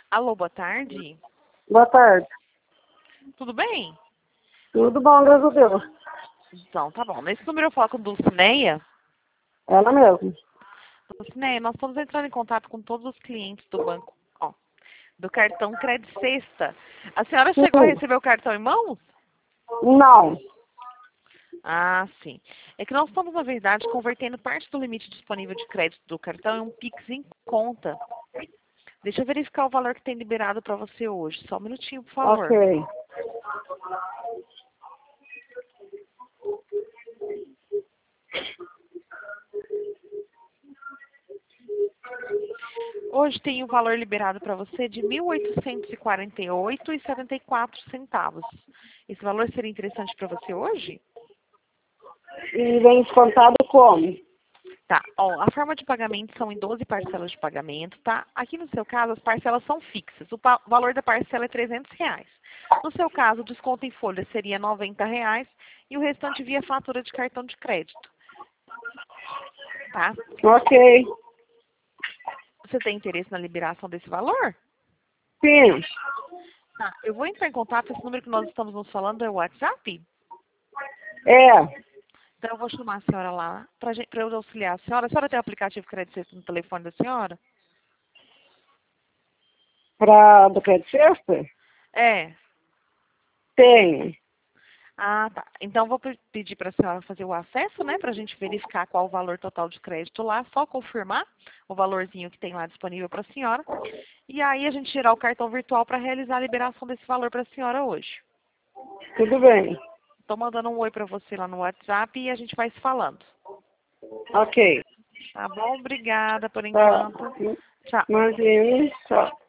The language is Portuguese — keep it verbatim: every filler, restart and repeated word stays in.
Alô, boa tarde. Boa tarde. Tudo bem? Tudo bom, graças a Deus. Então, tá bom. Nesse número eu falo com Dulcineia. Ela mesmo. Dulcineia, nós estamos entrando em contato com todos os clientes do banco, ó, do cartão Credit Sexta. A senhora chegou a Sim. receber o cartão em mãos? Não. Ah, sim. É que nós estamos, na verdade, convertendo parte do limite disponível de crédito do cartão em um Pix em conta. Deixa eu verificar o valor que tem liberado para você hoje. Só um minutinho, por favor. Ok. Hoje tem o valor liberado para você de mil oitocentos e quarenta e oito reais e setenta e quatro centavos. Esse valor seria interessante para você hoje? E vem descontado como? Tá, ó, a forma de pagamento são em doze parcelas de pagamento, tá? Aqui no seu caso, as parcelas são fixas. O pa- valor da parcela é trezentos reais. No seu caso, o desconto em folha seria noventa reais e o restante via fatura de cartão de crédito, tá? Ok. Você tem interesse na liberação desse valor? Sim. Tá, eu vou entrar em contato, esse número que nós estamos nos falando é o WhatsApp? É. Então eu vou chamar a senhora lá para eu auxiliar a senhora. A senhora tem o aplicativo Crédito no telefone da senhora? Pra do Crédito Sexta? É. Tenho. Ah, tá. Então, vou pe- pedir para a senhora fazer o acesso, né, para a gente verificar qual o valor total de crédito lá, só confirmar o valorzinho que tem lá disponível para a senhora. E aí a gente tirar o cartão virtual para realizar a liberação desse valor para a senhora hoje. Tudo bem. Estou mandando um oi para você lá no WhatsApp e a gente vai se falando. Ok. Tá bom? Obrigada por Tá. enquanto. Tchau. Imagina. Tchau.